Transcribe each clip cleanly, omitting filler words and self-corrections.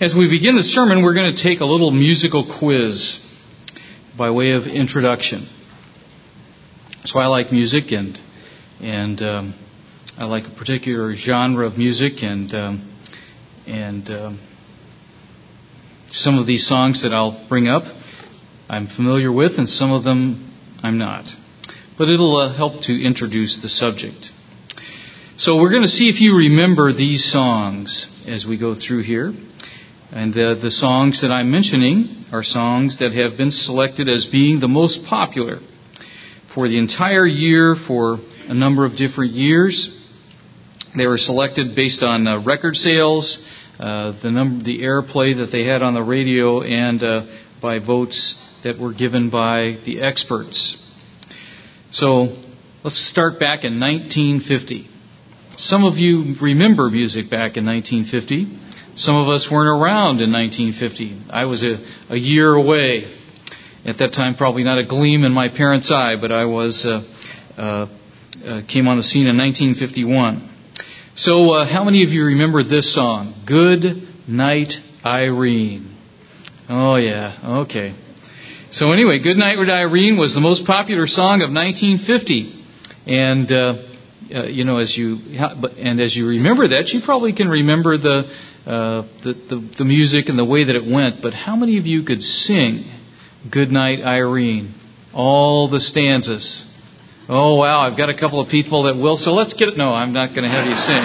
As we begin the sermon, we're going to take a little musical quiz by way of introduction. So I like music, and I like a particular genre of music, and some of these songs that I'll bring up I'm familiar with, and some of them I'm not. But it'll help to introduce the subject. So we're going to see if you remember these songs as we go through here. And the songs that I'm mentioning are songs that have been selected as being the most popular for the entire year for a number of different years. They were selected based on record sales, the airplay that they had on the radio, and by votes that were given by the experts. So let's start back in 1950. Some of you remember music back in 1950. Some of us weren't around in 1950. I was a year away. At that time, probably not a gleam in my parents' eye, but I was came on the scene in 1951. So how many of you remember this song? Good Night, Irene. Oh, yeah. Okay. So anyway, Good Night, Irene was the most popular song of 1950. And as you remember that, you probably can remember the music and the way that it went. But how many of you could sing Good Night, Irene? All the stanzas. Oh, wow, I've got a couple of people that will. So let's get it. No, I'm not going to have you sing.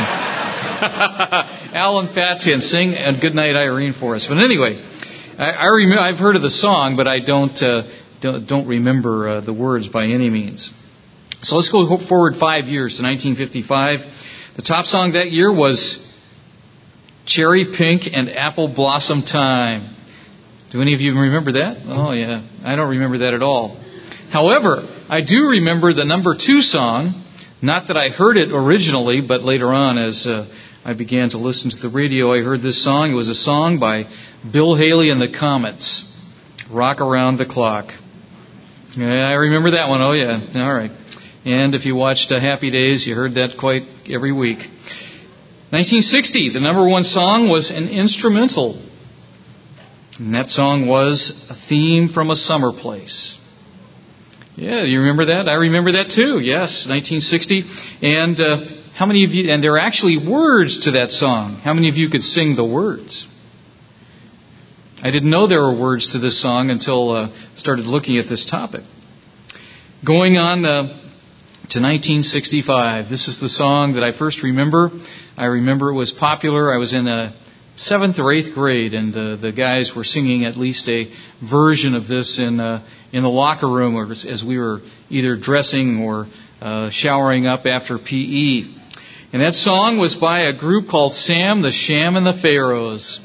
Alan Patton, sing Good Night, Irene for us. But anyway, I remember. I've heard of the song, but I don't remember the words by any means. So let's go forward 5 years to 1955. The top song that year was Cherry Pink and Apple Blossom Time. Do any of you remember that? Oh, yeah. I don't remember that at all. However, I do remember the number 2 song. Not that I heard it originally, but later on as I began to listen to the radio, I heard this song. It was a song by Bill Haley and the Comets, Rock Around the Clock. Yeah, I remember that one. Oh, yeah. All right. And if you watched Happy Days, you heard that quite every week. 1960, the number 1 song was an instrumental. And that song was A Theme from a Summer Place. Yeah, you remember that? I remember that too. Yes, 1960. And how many of you, and there are actually words to that song. How many of you could sing the words? I didn't know there were words to this song until started looking at this topic. Going on to 1965. This is the song that I first remember. I remember it was popular. I was in 7th or 8th grade, and the guys were singing at least a version of this in the locker room, or as we were either dressing or showering up after PE. And that song was by a group called Sam, the Sham, and the Pharaohs.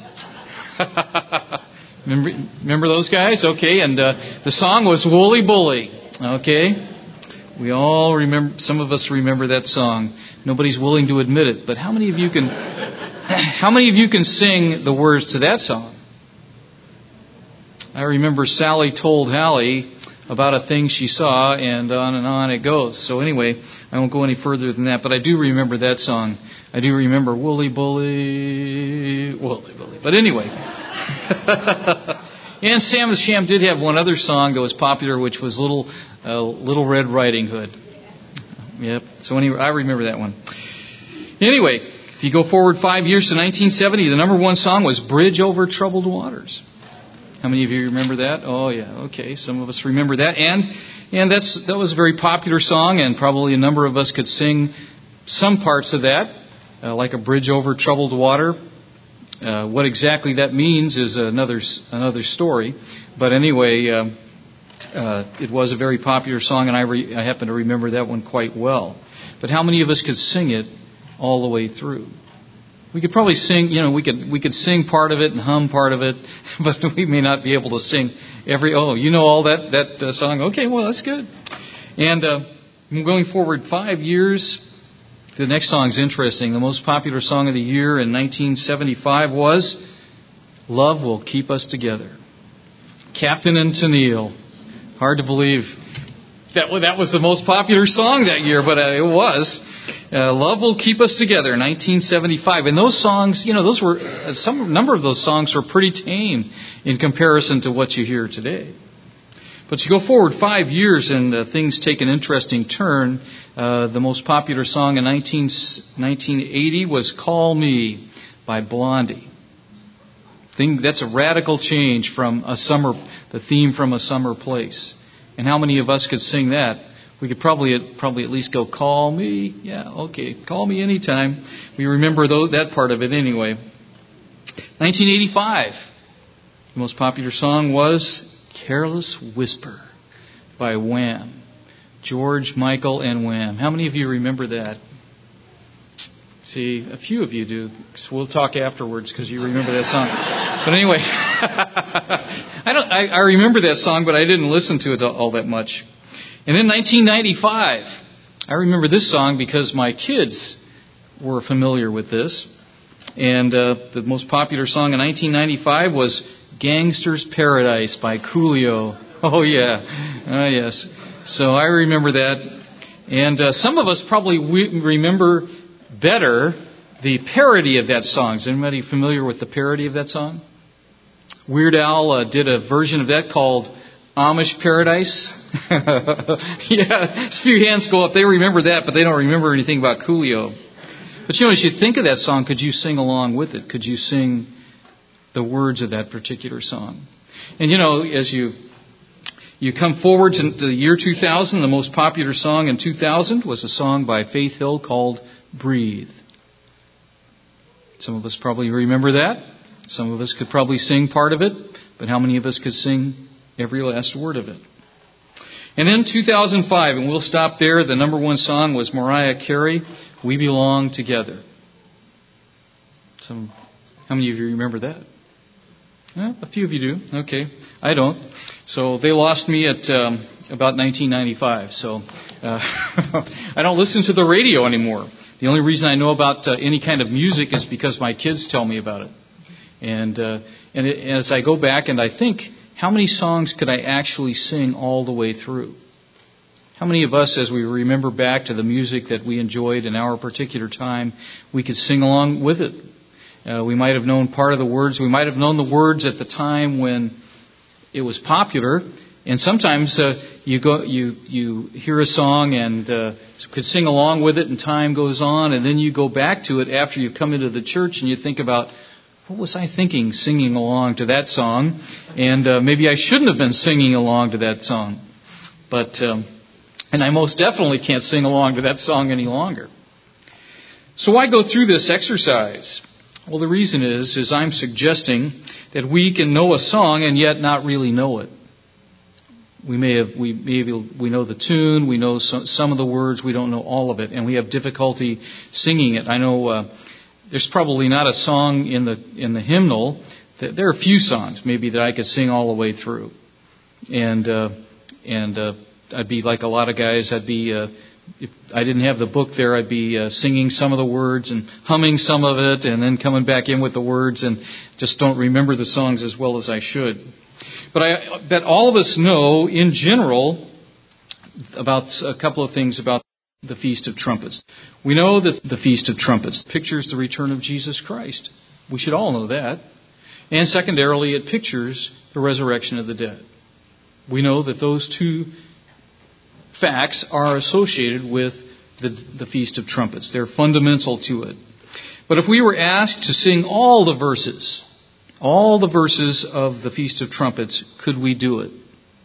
Remember those guys? Okay, and the song was Wooly Bully. Okay. We all remember, some of us remember that song. Nobody's willing to admit it, but how many of you can sing the words to that song? I remember Sally told Hallie about a thing she saw, and on it goes. So anyway, I won't go any further than that, but I do remember that song. I do remember Wooly Bully, Wooly Bully. But anyway. And Sam the Sham did have one other song that was popular, which was Little Red Riding Hood. Yep. So anyway, I remember that one. Anyway, if you go forward 5 years to 1970, the number 1 song was Bridge Over Troubled Waters. How many of you remember that? Oh, yeah. Okay. Some of us remember that. And that was a very popular song, and probably a number of us could sing some parts of that, like a bridge over troubled water. What exactly that means is another story. But anyway, it was a very popular song, and I happen to remember that one quite well. But how many of us could sing it all the way through? We could probably sing, we could sing part of it and hum part of it, but we may not be able to sing all that song. Okay, well, that's good. And going forward 5 years, the next song's interesting. The most popular song of the year in 1975 was Love Will Keep Us Together. Captain and Tennille. Hard to believe that was the most popular song that year, but it was. Love Will Keep Us Together, 1975. And those songs, those were, number of those songs were pretty tame in comparison to what you hear today. But you go forward 5 years and things take an interesting turn. The most popular song in 1980 was Call Me by Blondie. That's a radical change from the theme from A Summer Place. And how many of us could sing that? We could probably at least go, call me. Yeah, okay, call me anytime. We remember that part of it anyway. 1985, the most popular song was Careless Whisper by Wham. George, Michael, and Wham. How many of you remember that? See, a few of you do. So we'll talk afterwards because you remember that song. But anyway, I remember that song, but I didn't listen to it all that much. And then 1995, I remember this song because my kids were familiar with this. And the most popular song in 1995 was Gangster's Paradise by Coolio. Oh, yeah. Yes. So I remember that. And some of us probably remember better the parody of that song. Is anybody familiar with the parody of that song? Weird Al did a version of that called Amish Paradise. Yeah, a few hands go up. They remember that, but they don't remember anything about Coolio. But as you think of that song, could you sing along with it? Could you sing the words of that particular song? And as you come forward to the year 2000, the most popular song in 2000 was a song by Faith Hill called Breathe. Some of us probably remember that. Some of us could probably sing part of it, but how many of us could sing every last word of it? And then 2005, and we'll stop there, the number one song was Mariah Carey, We Belong Together. How many of you remember that? Well, a few of you do. Okay. I don't. So they lost me at about 1995. So I don't listen to the radio anymore. The only reason I know about any kind of music is because my kids tell me about it. And as I go back and I think, how many songs could I actually sing all the way through? How many of us, as we remember back to the music that we enjoyed in our particular time, we could sing along with it? We might have known part of the words. We might have known the words at the time when it was popular. And sometimes you hear a song and could sing along with it, and time goes on, and then you go back to it after you've come into the church and you think about, what was I thinking singing along to that song? And maybe I shouldn't have been singing along to that song. And I most definitely can't sing along to that song any longer. So why go through this exercise? Well, the reason is I'm suggesting that we can know a song and yet not really know it. We know the tune, we know some of the words, we don't know all of it, and we have difficulty singing it. I know there's probably not a song in the hymnal. There are a few songs maybe that I could sing all the way through, and I'd be like a lot of guys. If I didn't have the book there, I'd be singing some of the words and humming some of it, and then coming back in with the words, and just don't remember the songs as well as I should. But I bet all of us know, in general, about a couple of things about the Feast of Trumpets. We know that the Feast of Trumpets pictures the return of Jesus Christ. We should all know that. And secondarily, it pictures the resurrection of the dead. We know that those two facts are associated with the Feast of Trumpets. They're fundamental to it. But if we were asked to sing all the verses of the Feast of Trumpets, could we do it?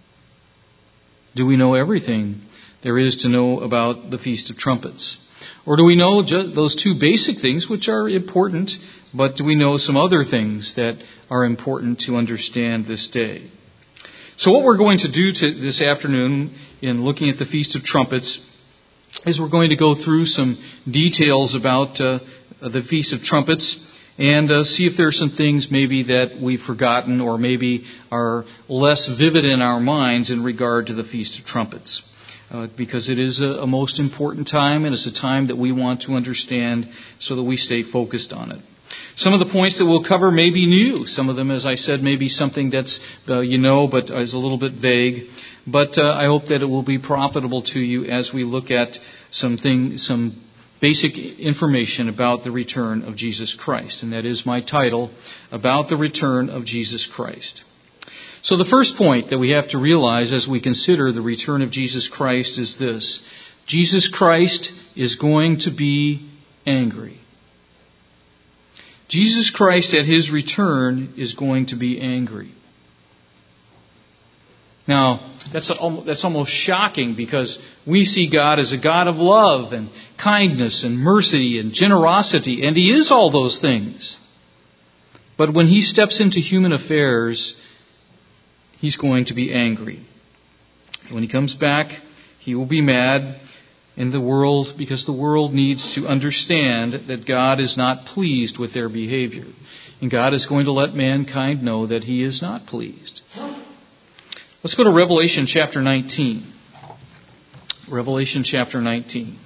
Do we know everything there is to know about the Feast of Trumpets? Or do we know those two basic things, which are important, but do we know some other things that are important to understand this day? So what we're going to do this afternoon in looking at the Feast of Trumpets is we're going to go through some details about the Feast of Trumpets and see if there are some things maybe that we've forgotten or maybe are less vivid in our minds in regard to the Feast of Trumpets. Because it is a most important time, and it's a time that we want to understand so that we stay focused on it. Some of the points that we'll cover may be new. Some of them, as I said, may be something that's but is a little bit vague. But I hope that it will be profitable to you as we look at some basic information about the return of Jesus Christ. And that is my title, About the Return of Jesus Christ. So the first point that we have to realize as we consider the return of Jesus Christ is this: Jesus Christ is going to be angry. Jesus Christ at His return is going to be angry. Now, that's almost shocking, because we see God as a God of love and kindness and mercy and generosity, and He is all those things. But when He steps into human affairs, He's going to be angry. When He comes back, He will be mad in the world, because the world needs to understand that God is not pleased with their behavior. And God is going to let mankind know that He is not pleased. Let's go to Revelation chapter 19. Revelation chapter 19.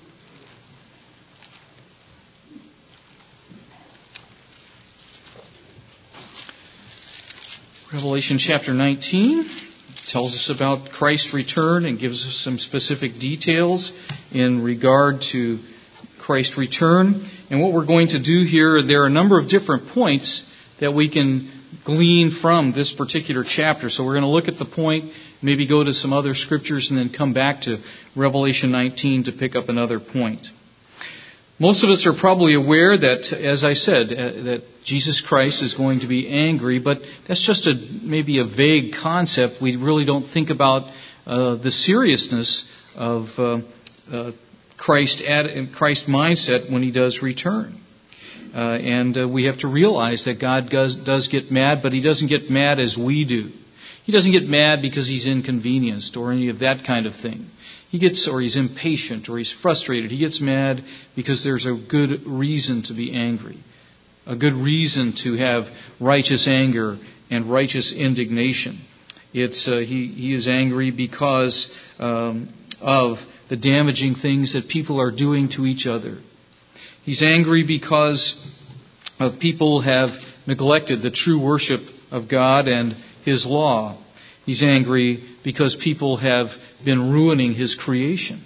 Revelation chapter 19 tells us about Christ's return and gives us some specific details in regard to Christ's return. And what we're going to do here, there are a number of different points that we can glean from this particular chapter. So we're going to look at the point, maybe go to some other scriptures, and then come back to Revelation 19 to pick up another point. Most of us are probably aware that, as I said, that Jesus Christ is going to be angry, but that's just maybe a vague concept. We really don't think about the seriousness of Christ's mindset when He does return. And we have to realize that God does get mad, but He doesn't get mad as we do. He doesn't get mad because He's inconvenienced or any of that kind of thing. Or he's impatient, or he's frustrated. He gets mad because there's a good reason to be angry, a good reason to have righteous anger and righteous indignation. He is angry because of the damaging things that people are doing to each other. He's angry because people have neglected the true worship of God and His law. He's angry because people have been ruining His creation.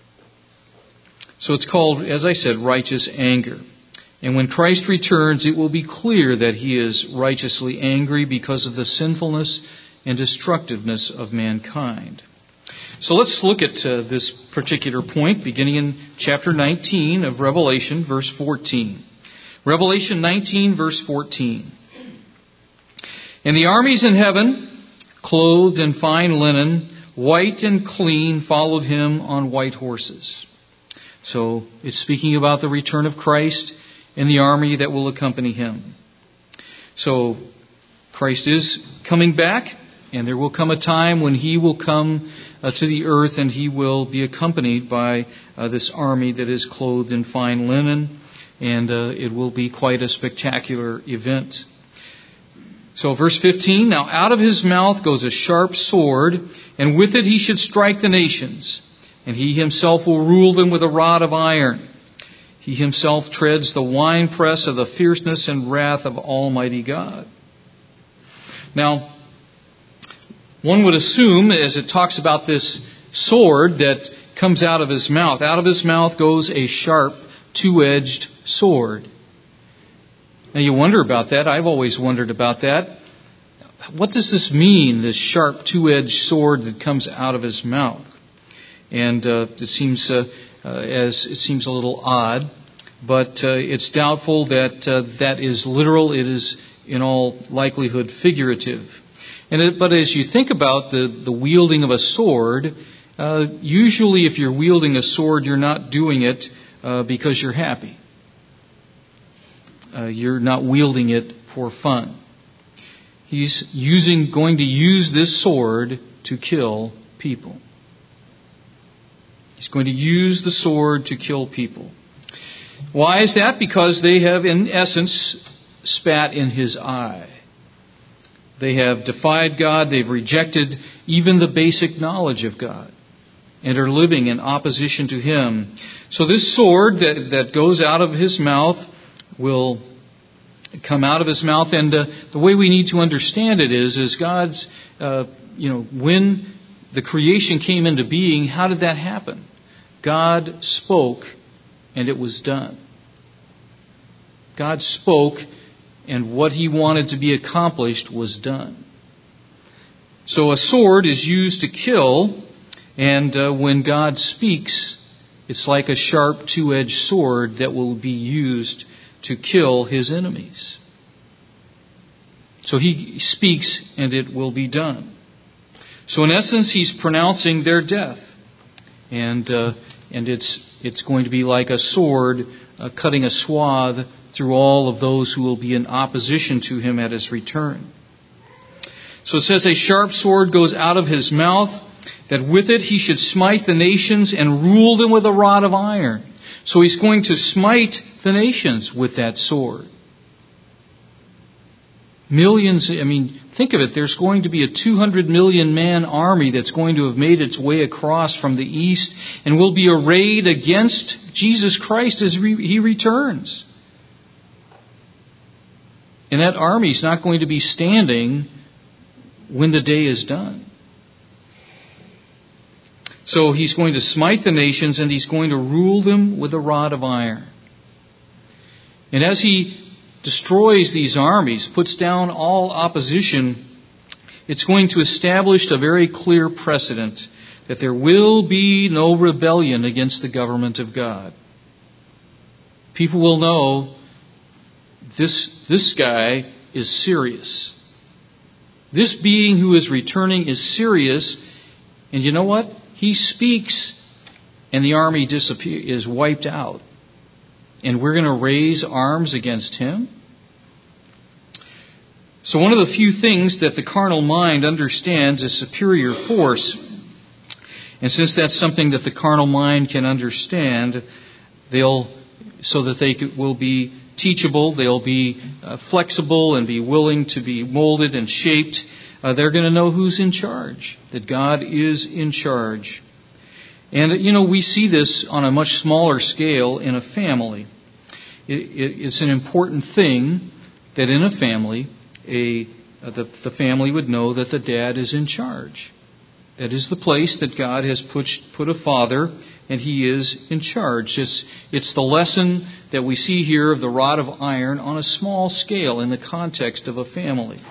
So it's called, as I said, righteous anger. And when Christ returns, it will be clear that He is righteously angry because of the sinfulness and destructiveness of mankind. So let's look at this particular point, beginning in chapter 19 of Revelation, verse 14. Revelation 19, verse 14. And the armies in heaven, clothed in fine linen, white and clean, followed Him on white horses. So it's speaking about the return of Christ and the army that will accompany Him. So Christ is coming back, and there will come a time when He will come to the earth, and He will be accompanied by this army that is clothed in fine linen, and it will be quite a spectacular event. So verse 15, now out of His mouth goes a sharp sword, and with it He should strike the nations, and He Himself will rule them with a rod of iron. He Himself treads the winepress of the fierceness and wrath of Almighty God. Now, one would assume, as it talks about this sword that comes out of His mouth goes a sharp, two-edged sword. Now you wonder about that. I've always wondered about that. What does this mean, this sharp two-edged sword that comes out of His mouth? And it seems a little odd, but it's doubtful that that is literal. It is in all likelihood figurative. But as you think about the wielding of a sword, usually if you're wielding a sword, you're not doing it because you're happy. You're not wielding it for fun. He's going to use this sword to kill people. He's going to use the sword to kill people. Why is that? Because they have, in essence, spat in His eye. They have defied God. They've rejected even the basic knowledge of God and are living in opposition to Him. So this sword that goes out of His mouth will come out of His mouth. And the way we need to understand it is God's, when the creation came into being, how did that happen? God spoke and it was done. God spoke, and what He wanted to be accomplished was done. So a sword is used to kill, and when God speaks, it's like a sharp two-edged sword that will be used to kill His enemies. So He speaks, and it will be done. So in essence, He's pronouncing their death, and it's going to be like a sword cutting a swath through all of those who will be in opposition to Him at His return. So it says, a sharp sword goes out of His mouth, that with it He should smite the nations and rule them with a rod of iron. So He's going to smite the nations with that sword. Millions, think of it, there's going to be a 200 million man army that's going to have made its way across from the east and will be arrayed against Jesus Christ as He returns. And that army is not going to be standing when the day is done. So He's going to smite the nations, and He's going to rule them with a rod of iron. And as He destroys these armies, puts down all opposition, it's going to establish a very clear precedent that there will be no rebellion against the government of God. People will know this guy is serious. This being who is returning is serious, and you know what? He speaks, and the army is wiped out. And we're going to raise arms against Him? So one of the few things that the carnal mind understands is superior force. And since that's something that the carnal mind can understand, so that they will be teachable, they'll be flexible and be willing to be molded and shaped. They're going to know who's in charge, that God is in charge. And, we see this on a much smaller scale in a family. It's an important thing that in a family, the family would know that the dad is in charge. That is the place that God has put a father, and he is in charge. It's the lesson that we see here of the rod of iron on a small scale in the context of a family.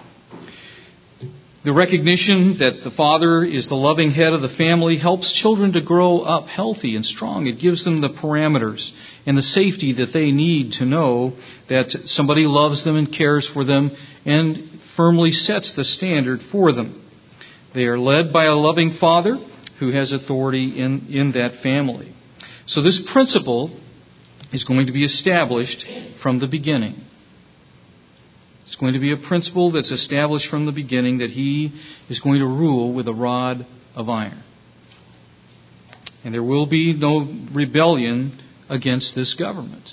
The recognition that the father is the loving head of the family helps children to grow up healthy and strong. It gives them the parameters and the safety that they need to know that somebody loves them and cares for them and firmly sets the standard for them. They are led by a loving father who has authority in that family. So this principle is going to be established from the beginning. It's going to be a principle that's established from the beginning that he is going to rule with a rod of iron. And there will be no rebellion against this government.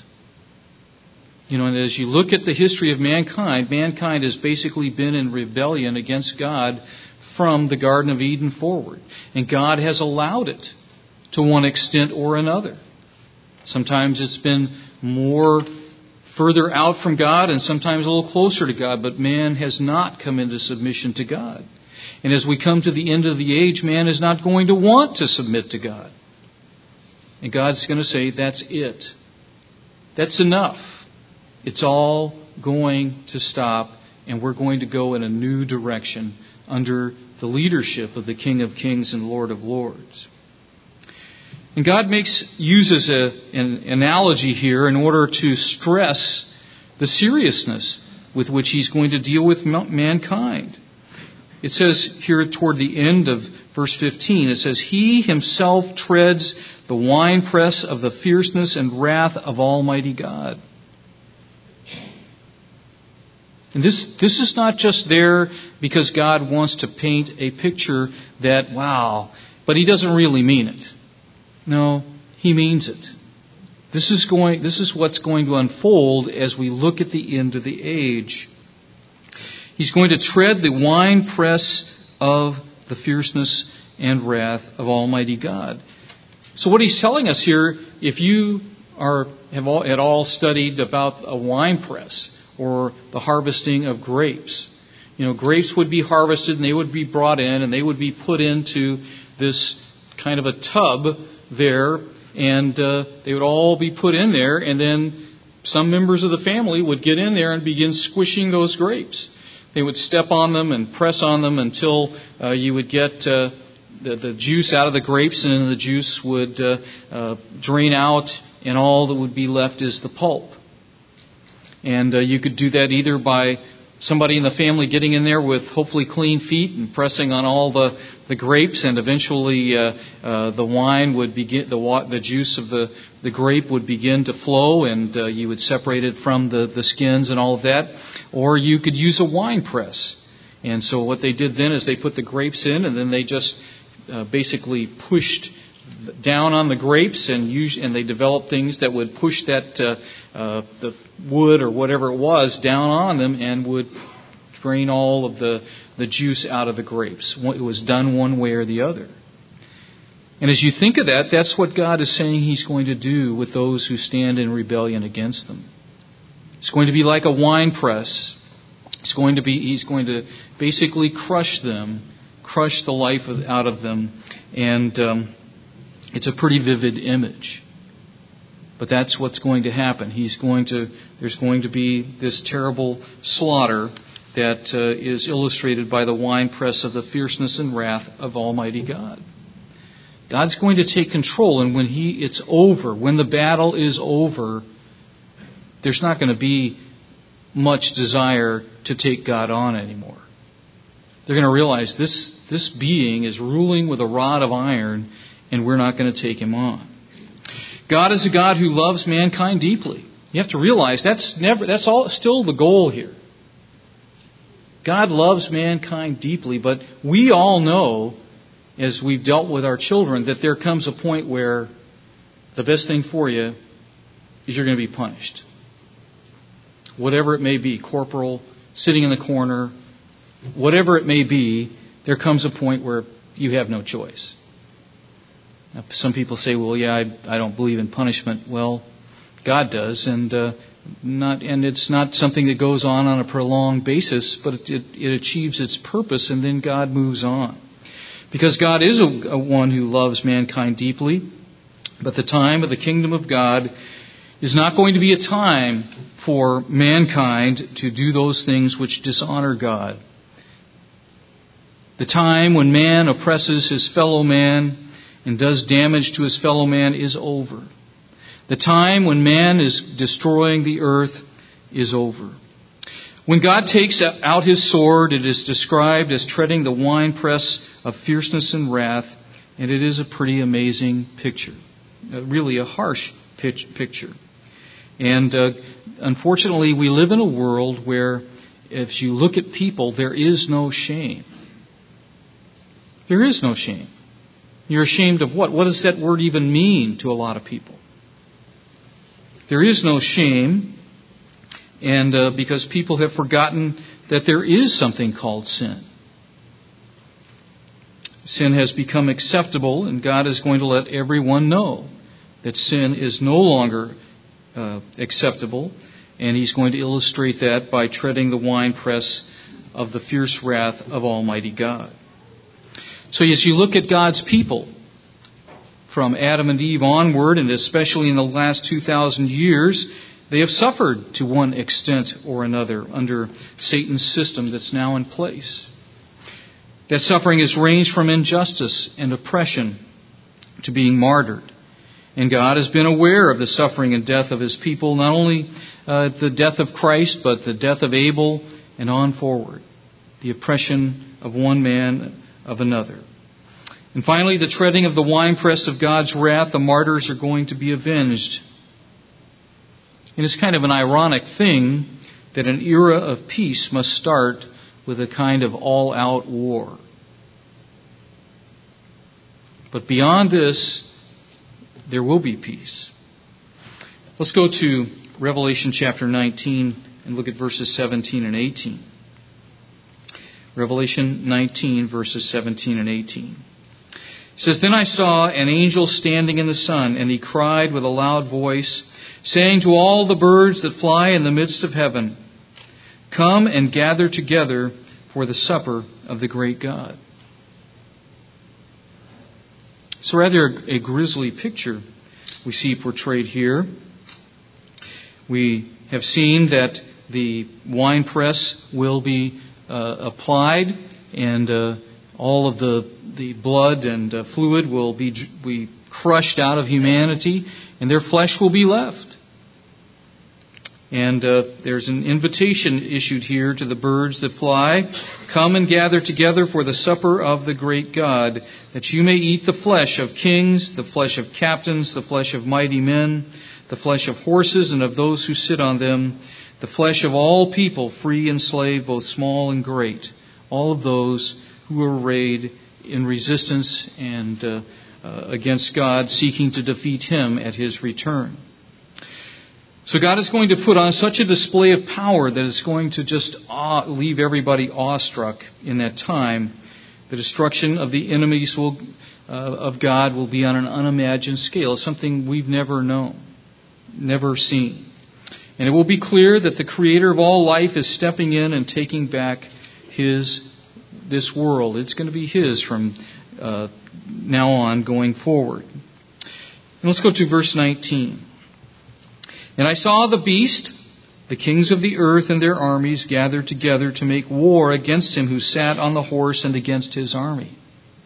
And as you look at the history of mankind has basically been in rebellion against God from the Garden of Eden forward. And God has allowed it to one extent or another. Sometimes it's been more further out from God and sometimes a little closer to God, but man has not come into submission to God. And as we come to the end of the age, man is not going to want to submit to God. And God's going to say, that's it. That's enough. It's all going to stop, and we're going to go in a new direction under the leadership of the King of Kings and Lord of Lords. And God uses an analogy here in order to stress the seriousness with which He's going to deal with mankind. It says here toward the end of verse 15, it says, He Himself treads the winepress of the fierceness and wrath of Almighty God. And this is not just there because God wants to paint a picture that, wow, but He doesn't really mean it. No, He means it. This is what's going to unfold as we look at the end of the age. He's going to tread the winepress of the fierceness and wrath of Almighty God. So what He's telling us here, if you have at all studied about a winepress or the harvesting of grapes, grapes would be harvested and they would be brought in and they would be put into this kind of a tub there, and they would all be put in there, and then some members of the family would get in there and begin squishing those grapes. They would step on them and press on them until you would get the juice out of the grapes, and then the juice would drain out, and all that would be left is the pulp. And you could do that either by somebody in the family getting in there with hopefully clean feet and pressing on all the grapes, and eventually the wine would begin, the juice of the grape would begin to flow, and you would separate it from the skins and all of that. Or you could use a wine press. And so what they did then is they put the grapes in, and then they just basically pushed down on the grapes, and they developed things that would push that the wood or whatever it was down on them and would drain all of the juice out of the grapes. It was done one way or the other. And as you think of that, that's what God is saying He's going to do with those who stand in rebellion against them. It's going to be like a wine press. He's going to basically crush them, crush the life out of them, and it's a pretty vivid image. But that's what's going to happen. There's going to be this terrible slaughter that is illustrated by the winepress of the fierceness and wrath of Almighty God. God's going to take control, and when it's over, when the battle is over, there's not going to be much desire to take God on anymore. They're going to realize this being is ruling with a rod of iron, and we're not going to take him on. God is a God who loves mankind deeply. You have to realize that's still the goal here. God loves mankind deeply, but we all know, as we've dealt with our children, that there comes a point where the best thing for you is you're going to be punished. Whatever it may be, corporal, sitting in the corner, whatever it may be, there comes a point where you have no choice. Now, some people say, well, yeah, I don't believe in punishment. Well, God does, and it's not something that goes on a prolonged basis, but it achieves its purpose, and then God moves on. Because God is a one who loves mankind deeply, but the time of the kingdom of God is not going to be a time for mankind to do those things which dishonor God. The time when man oppresses his fellow man and does damage to his fellow man is over. The time when man is destroying the earth is over. When God takes out his sword, it is described as treading the winepress of fierceness and wrath, and it is a pretty amazing picture. Really a harsh picture. And unfortunately, we live in a world where if you look at people, there is no shame. There is no shame. You're ashamed of what? What does that word even mean to a lot of people? There is no shame, and because people have forgotten that there is something called sin. Sin has become acceptable, and God is going to let everyone know that sin is no longer acceptable, and He's going to illustrate that by treading the winepress of the fierce wrath of Almighty God. So as you look at God's people, from Adam and Eve onward, and especially in the last 2,000 years, they have suffered to one extent or another under Satan's system that's now in place. That suffering has ranged from injustice and oppression to being martyred. And God has been aware of the suffering and death of His people, not only the death of Christ, but the death of Abel and on forward. The oppression of one man of another. And finally, the treading of the winepress of God's wrath, the martyrs are going to be avenged. And it's kind of an ironic thing that an era of peace must start with a kind of all-out war. But beyond this, there will be peace. Let's go to Revelation chapter 19 and look at verses 17 and 18. Revelation 19, verses 17 and 18. It says, Then I saw an angel standing in the sun, and he cried with a loud voice, saying to all the birds that fly in the midst of heaven, Come and gather together for the supper of the great God. It's rather a grisly picture we see portrayed here. We have seen that the winepress will be applied, and all of the blood and fluid will be crushed out of humanity, and their flesh will be left. And there's an invitation issued here to the birds that fly. Come and gather together for the supper of the great God, that you may eat the flesh of kings, the flesh of captains, the flesh of mighty men, the flesh of horses and of those who sit on them, the flesh of all people, free and slave, both small and great, all of those who were arrayed in resistance and against God, seeking to defeat Him at His return. So God is going to put on such a display of power that it's going to just leave everybody awestruck in that time. The destruction of the enemies of God will be on an unimagined scale. It's something we've never known, never seen. And it will be clear that the Creator of all life is stepping in and taking back this world. It's going to be His from now on going forward. And let's go to verse 19. And I saw the beast, the kings of the earth and their armies gathered together to make war against him who sat on the horse and against his army.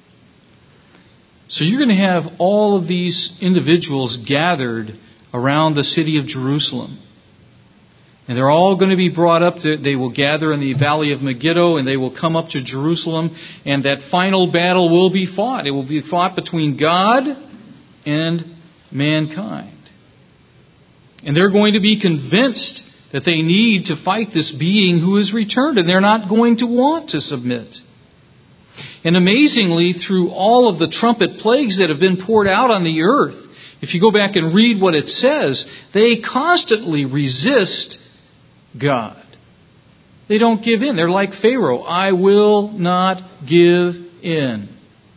So you're going to have all of these individuals gathered around the city of Jerusalem. And they're all going to be brought up. They will gather in the valley of Megiddo, and they will come up to Jerusalem. And that final battle will be fought. It will be fought between God and mankind. And they're going to be convinced that they need to fight this being who has returned, and they're not going to want to submit. And amazingly, through all of the trumpet plagues that have been poured out on the earth, if you go back and read what it says, they constantly resist God. They don't give in. They're like Pharaoh. I will not give in.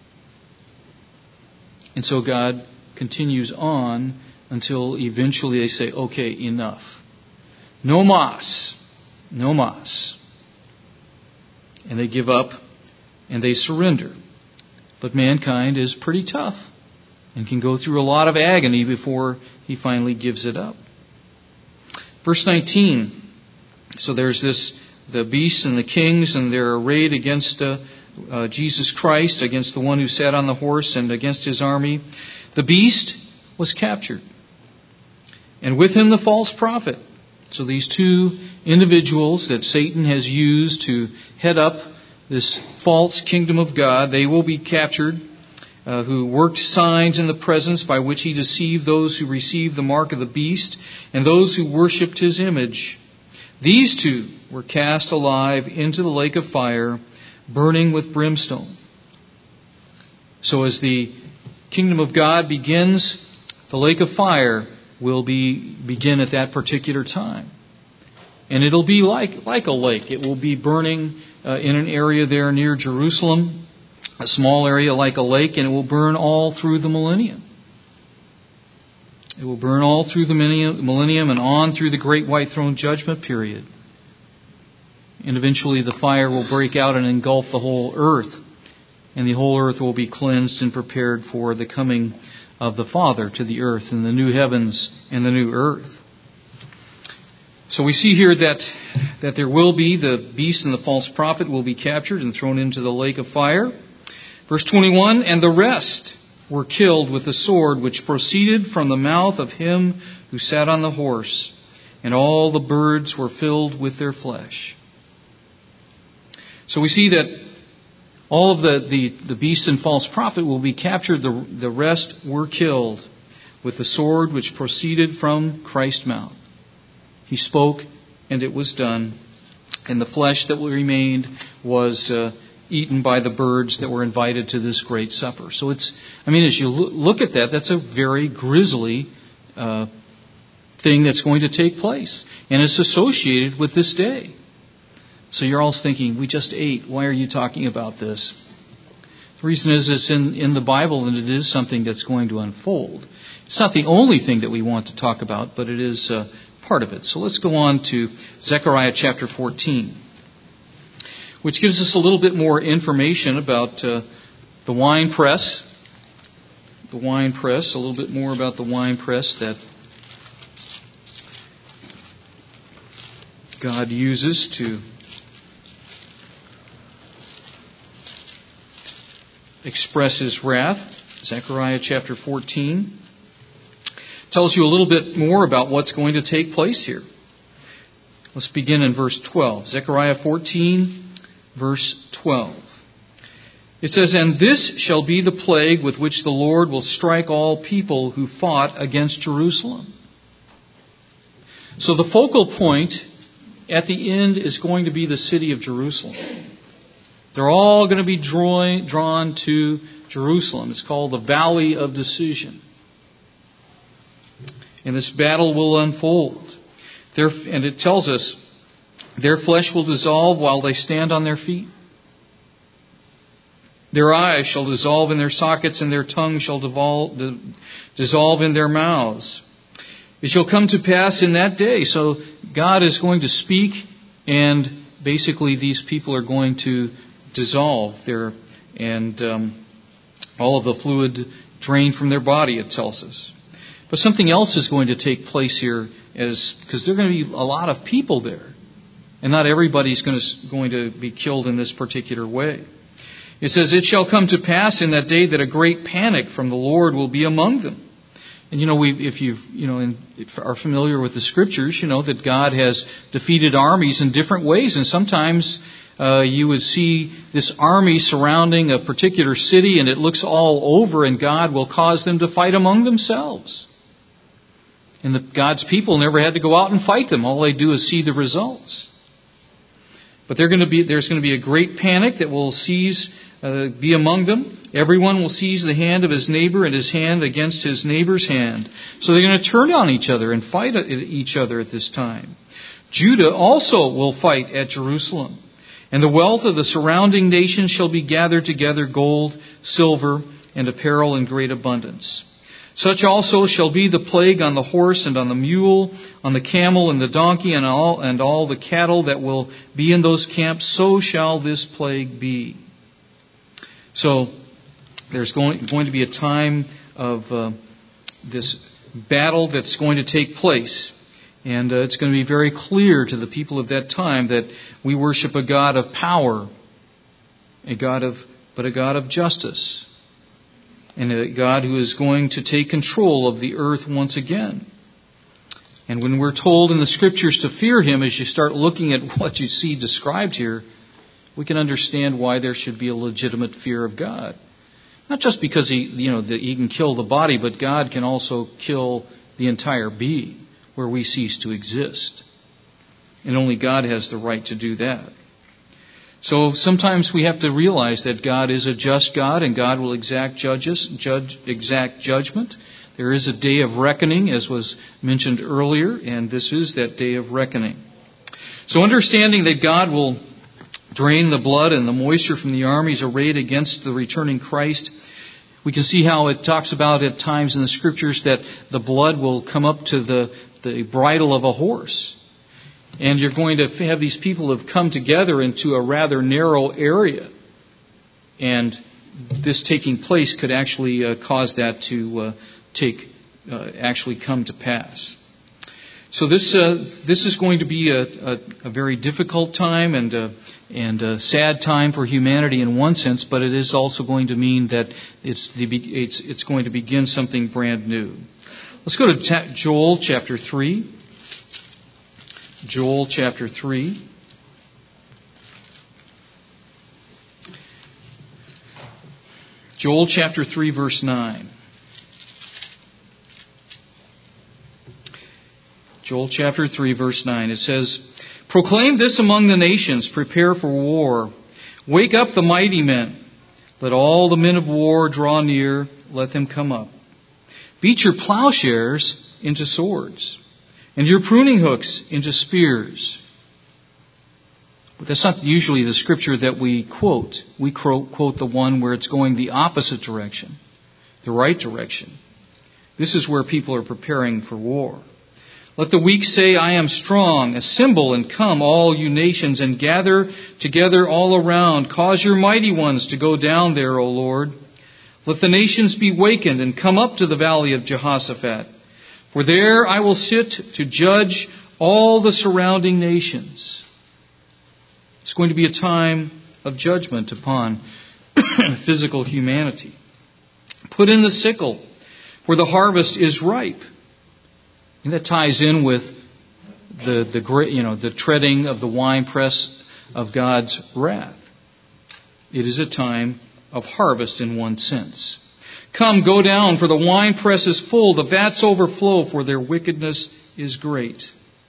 And so God continues on until eventually they say, okay, enough. No mas. No mas. And they give up and they surrender. But mankind is pretty tough and can go through a lot of agony before he finally gives it up. Verse 19. So there's the beasts and the kings, and they're arrayed against Jesus Christ, against the one who sat on the horse and against his army. The beast was captured. And with him the false prophet. So these two individuals that Satan has used to head up this false kingdom of God, they will be captured, who worked signs in the presence by which he deceived those who received the mark of the beast and those who worshipped his image. These two were cast alive into the lake of fire, burning with brimstone. So as the kingdom of God begins, the lake of fire will begin at that particular time. And it'll be like a lake. It will be burning in an area there near Jerusalem, a small area like a lake, and it will burn all through the millennium. It will burn all through the millennium and on through the great white throne judgment period. And eventually the fire will break out and engulf the whole earth. And the whole earth will be cleansed and prepared for the coming of the Father to the earth and the new heavens and the new earth. So we see here that there will be the beast and the false prophet will be captured and thrown into the lake of fire. Verse 21, and the rest were killed with the sword which proceeded from the mouth of him who sat on the horse, and all the birds were filled with their flesh. So we see that all of the beast and false prophet will be captured. The rest were killed with the sword which proceeded from Christ's mouth. He spoke, and it was done. And the flesh that remained was eaten by the birds that were invited to this great supper. So as you look at that, that's a very grisly thing that's going to take place. And it's associated with this day. So you're all thinking, we just ate. Why are you talking about this? The reason is it's in the Bible, and it is something that's going to unfold. It's not the only thing that we want to talk about, but it is part of it. So let's go on to Zechariah chapter 14, which gives us a little bit more information about the wine press the wine press, a little bit more about the wine press that God uses to express His wrath. Zechariah chapter 14 tells you a little bit more about what's going to take place here. Let's begin in verse 12. Zechariah 14, verse 12. It says, "And this shall be the plague with which the Lord will strike all people who fought against Jerusalem." So the focal point at the end is going to be the city of Jerusalem. They're all going to be drawn to Jerusalem. It's called the Valley of Decision. And this battle will unfold. And it tells us, their flesh will dissolve while they stand on their feet. Their eyes shall dissolve in their sockets, and their tongue shall dissolve in their mouths. It shall come to pass in that day. So God is going to speak, and basically these people are going to dissolve there, and all of the fluid drained from their body, it tells us. But something else is going to take place here, because there are going to be a lot of people there, and not everybody's going to be killed in this particular way. It says, "It shall come to pass in that day that a great panic from the Lord will be among them." And if you are familiar with the Scriptures, you know that God has defeated armies in different ways, and sometimes you would see this army surrounding a particular city, and it looks all over, and God will cause them to fight among themselves. And God's people never had to go out and fight them. All they do is see the results. But there's going to be a great panic that will be among them. Everyone will seize the hand of his neighbor and his hand against his neighbor's hand. So they're going to turn on each other and fight each other at this time. Judah also will fight at Jerusalem. And the wealth of the surrounding nations shall be gathered together, gold, silver, and apparel in great abundance. Such also shall be the plague on the horse and on the mule, on the camel and the donkey, and all the cattle that will be in those camps. So shall this plague be. So there's going to be a time of this battle that's going to take place. And it's going to be very clear to the people of that time that we worship a God of power, but a God of justice, and a God who is going to take control of the earth once again. And when we're told in the Scriptures to fear Him, as you start looking at what you see described here, we can understand why there should be a legitimate fear of God. Not just because He can kill the body, but God can also kill the entire being where we cease to exist. And only God has the right to do that. So sometimes we have to realize that God is a just God, and God will exact judgment. There is a day of reckoning, as was mentioned earlier, and this is that day of reckoning. So understanding that God will drain the blood and the moisture from the armies arrayed against the returning Christ, we can see how it talks about at times in the Scriptures that the blood will come up to the bridle of a horse. And you're going to have these people who have come together into a rather narrow area. And this taking place could actually cause that to actually come to pass. So this is going to be a very difficult time and a sad time for humanity in one sense, but it is also going to mean that it's going to begin something brand new. Let's go to Joel chapter 3. Joel chapter 3. Joel chapter 3, verse 9. Joel chapter 3, verse 9. It says, "Proclaim this among the nations, prepare for war. Wake up the mighty men. Let all the men of war draw near, let them come up. Beat your plowshares into swords, and your pruning hooks into spears." But that's not usually the scripture that we quote. We quote the one where it's going the opposite direction, the right direction. This is where people are preparing for war. "Let the weak say, I am strong. Assemble and come, all you nations, and gather together all around. Cause your mighty ones to go down there, O Lord. Let the nations be wakened and come up to the valley of Jehoshaphat. For there I will sit to judge all the surrounding nations. It's going to be a time of judgment upon physical humanity. Put in the sickle, for the harvest is ripe. And that ties in with the treading of the winepress of God's wrath. It is a time of harvest in one sense. Come, go down, for the winepress is full, the vats overflow, for their wickedness is great.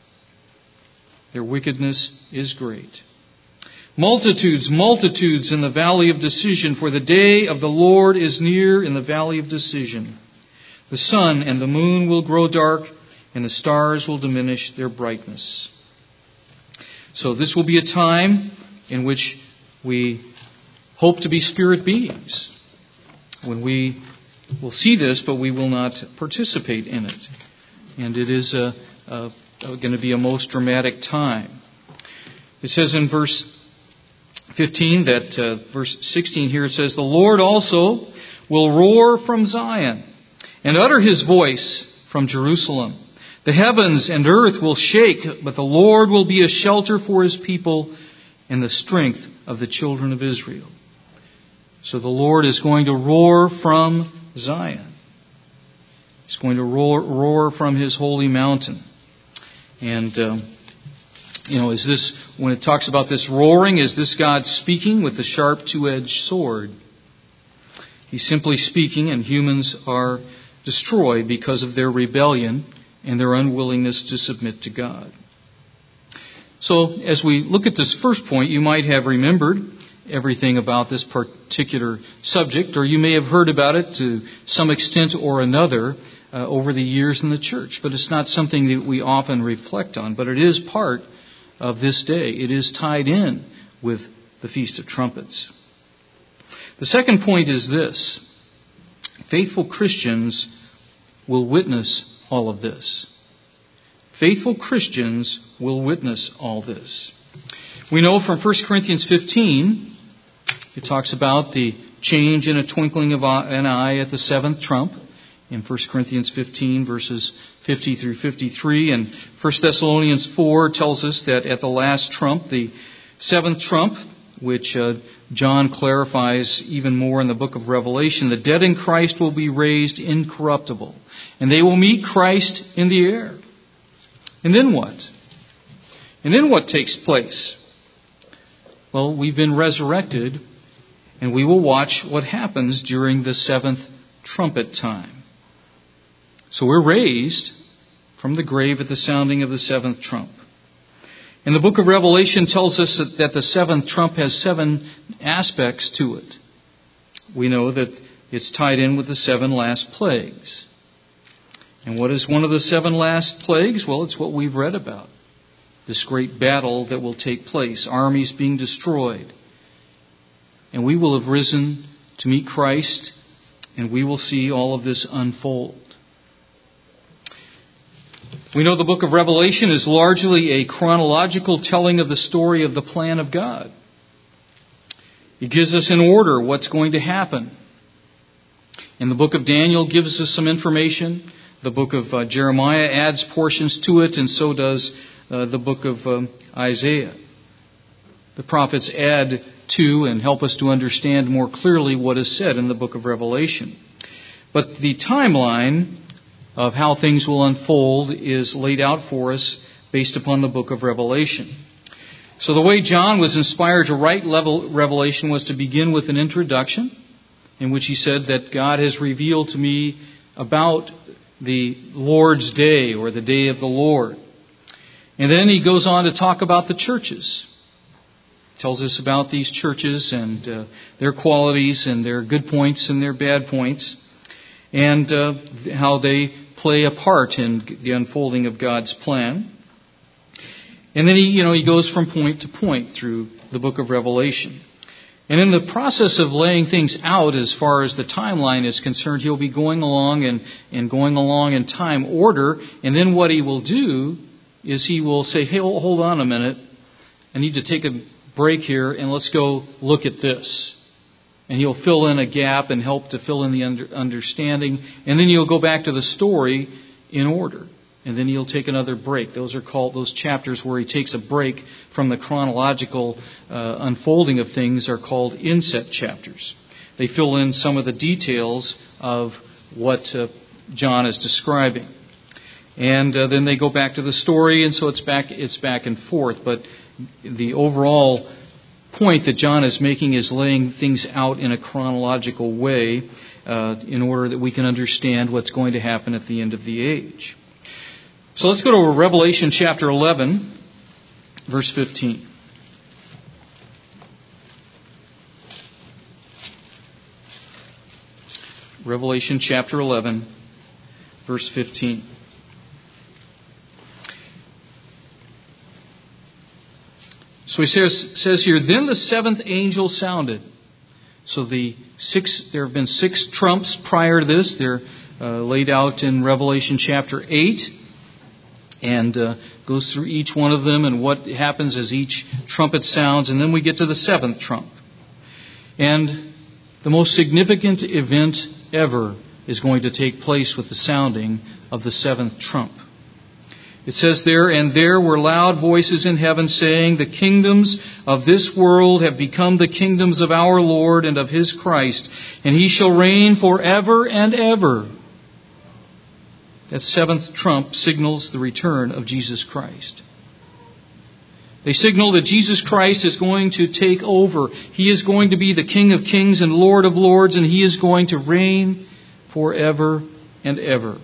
Their wickedness is great. Multitudes, multitudes in the valley of decision, for the day of the Lord is near in the valley of decision. The sun and the moon will grow dark, and the stars will diminish their brightness. So this will be a time in which we hope to be spirit beings, when we will see this, but we will not participate in it. And it is going to be a most dramatic time. It says in verse 15 that, verse 16 here, it says, the Lord also will roar from Zion and utter his voice from Jerusalem. The heavens and earth will shake, but the Lord will be a shelter for his people and the strength of the children of Israel. So the Lord is going to roar from Zion. He's going to roar from his holy mountain. And, is this, when it talks about this roaring, is this God speaking with a sharp two-edged sword? He's simply speaking, and humans are destroyed because of their rebellion and their unwillingness to submit to God. So, as we look at this first point, you might have remembered everything about this particular subject, or you may have heard about it to some extent or another over the years in the church. But it's not something that we often reflect on, but it is part of this day. It is tied in with the Feast of Trumpets. The second point is this: faithful Christians will witness all of this. Faithful Christians will witness all this. We know from 1 Corinthians 15, it talks about the change in a twinkling of an eye at the seventh trump in 1 Corinthians 15, verses 50 through 53. And 1 Thessalonians 4 tells us that at the last trump, the seventh trump, which John clarifies even more in the book of Revelation, the dead in Christ will be raised incorruptible, and they will meet Christ in the air. And then what? And then what takes place? Well, we've been resurrected, and we will watch what happens during the seventh trumpet time. So we're raised from the grave at the sounding of the seventh trump. And the book of Revelation tells us that the seventh trump has 7 aspects to it. We know that it's tied in with the 7 last plagues. And what is one of the 7 last plagues? Well, it's what we've read about. This great battle that will take place, armies being destroyed. And we will have risen to meet Christ, and we will see all of this unfold. We know the book of Revelation is largely a chronological telling of the story of the plan of God. It gives us in order what's going to happen. And the book of Daniel gives us some information. The book of Jeremiah adds portions to it, and so does the book of Isaiah. The prophets add to and help us to understand more clearly what is said in the book of Revelation. But the timeline of how things will unfold is laid out for us based upon the book of Revelation. So the way John was inspired to write Revelation was to begin with an introduction in which he said that God has revealed to me about the Lord's day, or the day of the Lord. And then he goes on to talk about the churches. He tells us about these churches and their qualities and their good points and their bad points, and how they play a part in the unfolding of God's plan. And then he goes from point to point through the book of Revelation. And in the process of laying things out as far as the timeline is concerned, he'll be going along and going along in time order. And then what he will do is he will say, hey, hold on a minute. I need to take a break here and let's go look at this. And He'll fill in a gap and help to fill in the understanding. And then He'll go back to the story in order. And then He'll take another break. Those are called, those chapters where He takes a break from the chronological unfolding of things are called inset chapters. They fill in some of the details of what John is describing. And then they go back to the story, and so it's back and forth. But the overall point that John is making is laying things out in a chronological way in order that we can understand what's going to happen at the end of the age. So let's go to Revelation chapter 11, verse 15. Revelation chapter 11, verse 15. So he says here, then the seventh angel sounded. So there have been 6 trumps prior to this. They're laid out in Revelation chapter 8. And goes through each one of them and what happens as each trumpet sounds. And then we get to the 7th trump. And the most significant event ever is going to take place with the sounding of the 7th trump. It says there, and there were loud voices in heaven saying, the kingdoms of this world have become the kingdoms of our Lord and of His Christ, and He shall reign forever and ever. That 7th trump signals the return of Jesus Christ. They signal that Jesus Christ is going to take over. He is going to be the King of kings and Lord of lords, and He is going to reign forever and ever.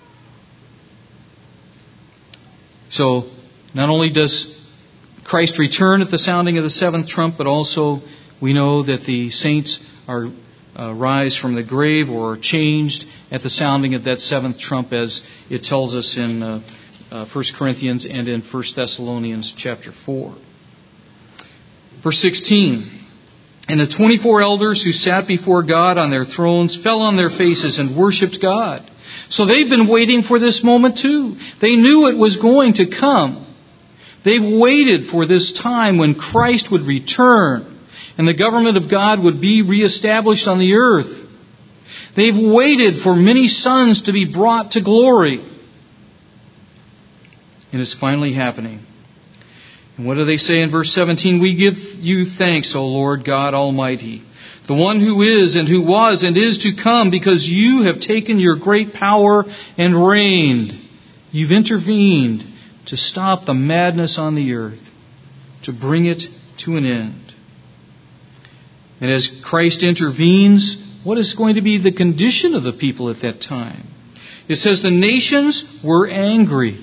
So, not only does Christ return at the sounding of the 7th trump, but also we know that the saints are rise from the grave or are changed at the sounding of that 7th trump, as it tells us in 1 Corinthians and in 1 Thessalonians chapter 4. Verse 16. And the 24 elders who sat before God on their thrones fell on their faces and worshipped God. So they've been waiting for this moment too. They knew it was going to come. They've waited for this time when Christ would return and the government of God would be reestablished on the earth. They've waited for many sons to be brought to glory. And it's finally happening. And what do they say in verse 17? We give you thanks, O Lord God Almighty, the one who is and who was and is to come, because you have taken your great power and reigned. You've intervened to stop the madness on the earth, to bring it to an end. And as Christ intervenes, what is going to be the condition of the people at that time? It says the nations were angry.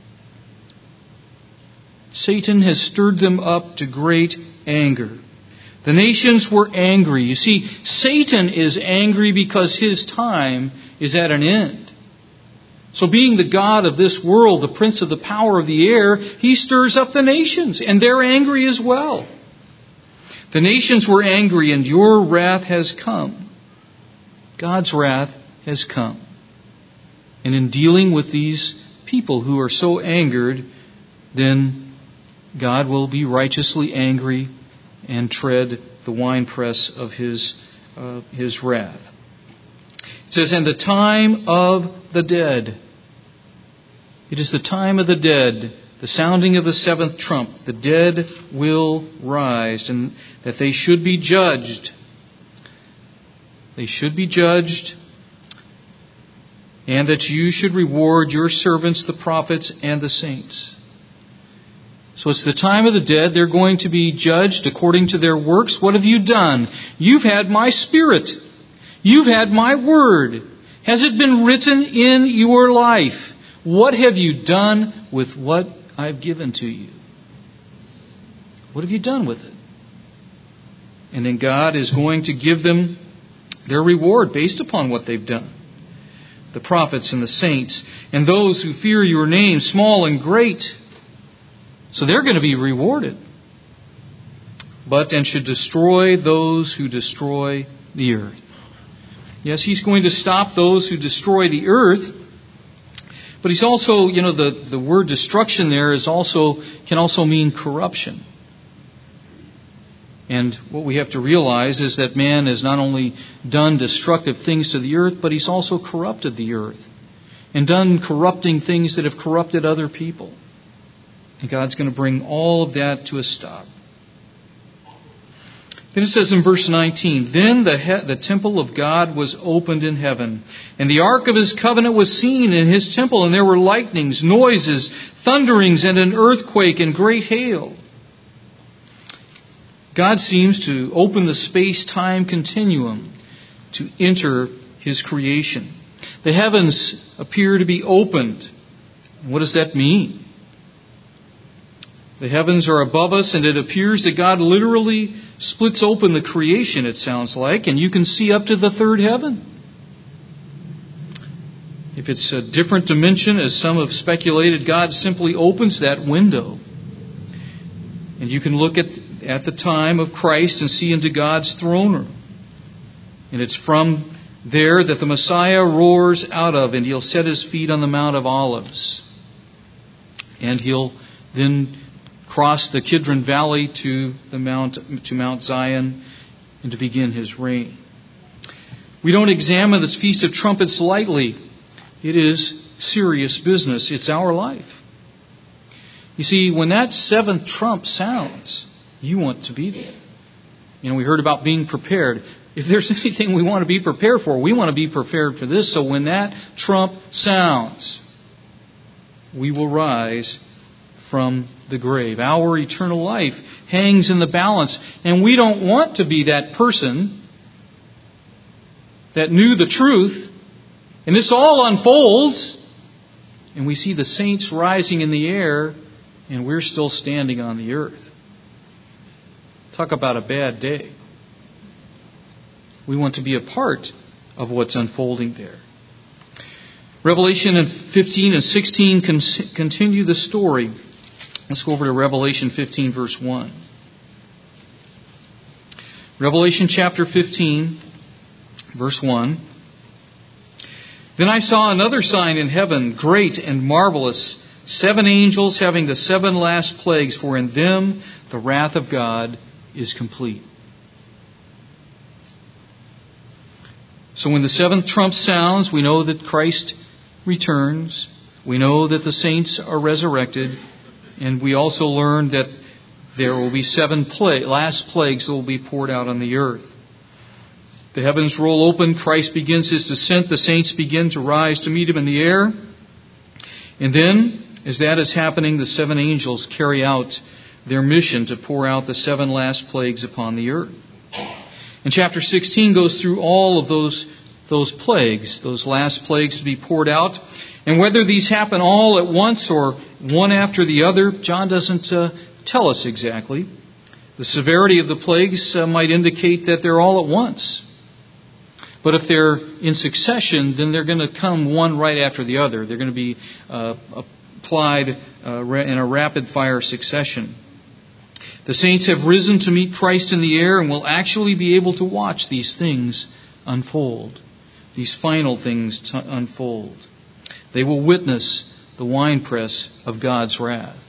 Satan has stirred them up to great anger. The nations were angry. You see, Satan is angry because his time is at an end. So being the god of this world, the prince of the power of the air, he stirs up the nations, and they're angry as well. The nations were angry, and your wrath has come. God's wrath has come. And in dealing with these people who are so angered, then God will be righteously angry and tread the winepress of His wrath. It says, and the time of the dead. It is the time of the dead, the sounding of the 7th trump. The dead will rise, and that they should be judged. They should be judged, and that you should reward your servants, the prophets and the saints. So it's the time of the dead. They're going to be judged according to their works. What have you done? You've had my Spirit. You've had my word. Has it been written in your life? What have you done with what I've given to you? What have you done with it? And then God is going to give them their reward based upon what they've done. The prophets and the saints and those who fear your name, small and great. So they're going to be rewarded. And should destroy those who destroy the earth. Yes, He's going to stop those who destroy the earth. But He's also, the word destruction there can also mean corruption. And what we have to realize is that man has not only done destructive things to the earth, but he's also corrupted the earth and done corrupting things that have corrupted other people. And God's going to bring all of that to a stop. Then it says in verse 19, Then the temple of God was opened in heaven, and the ark of His covenant was seen in His temple, and there were lightnings, noises, thunderings, and an earthquake, and great hail. God seems to open the space-time continuum to enter His creation. The heavens appear to be opened. What does that mean? The heavens are above us, and it appears that God literally splits open the creation, it sounds like, and you can see up to the third heaven. If it's a different dimension, as some have speculated, God simply opens that window. And you can look at the time of Christ and see into God's throne room. And it's from there that the Messiah roars out of, and He'll set His feet on the Mount of Olives. And He'll then cross the Kidron Valley to Mount Zion and to begin His reign. We don't examine the Feast of Trumpets lightly. It is serious business. It's our life. You see, when that seventh trump sounds, you want to be there. We heard about being prepared. If there's anything we want to be prepared for, we want to be prepared for this. So when that trump sounds, we will rise from the grave. Our eternal life hangs in the balance. And we don't want to be that person that knew the truth. And this all unfolds. And we see the saints rising in the air. And we're still standing on the earth. Talk about a bad day. We want to be a part of what's unfolding there. Revelation 15 and 16 continue the story. Let's go over to Revelation 15, verse 1. Revelation chapter 15, verse 1. Then I saw another sign in heaven, great and marvelous, 7 angels having the 7 last plagues, for in them the wrath of God is complete. So when the 7th trump sounds, we know that Christ returns. We know that the saints are resurrected. And we also learn that there will be 7 last plagues that will be poured out on the earth. The heavens roll open. Christ begins His descent. The saints begin to rise to meet Him in the air. And then, as that is happening, the 7 angels carry out their mission to pour out the 7 last plagues upon the earth. And chapter 16 goes through all of those plagues, those last plagues to be poured out. And whether these happen all at once or one after the other, John doesn't tell us exactly. The severity of the plagues might indicate that they're all at once. But if they're in succession, then they're going to come one right after the other. They're going to be applied in a rapid-fire succession. The saints have risen to meet Christ in the air and will actually be able to watch these things unfold, these final things unfold. They will witness the winepress of God's wrath.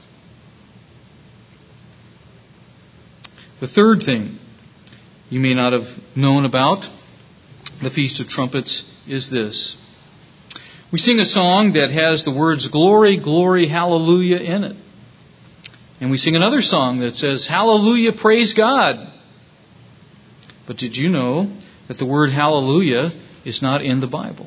The third thing you may not have known about the Feast of Trumpets is this. We sing a song that has the words glory, glory, hallelujah in it. And we sing another song that says hallelujah, praise God. But did you know that the word hallelujah is not in the Bible?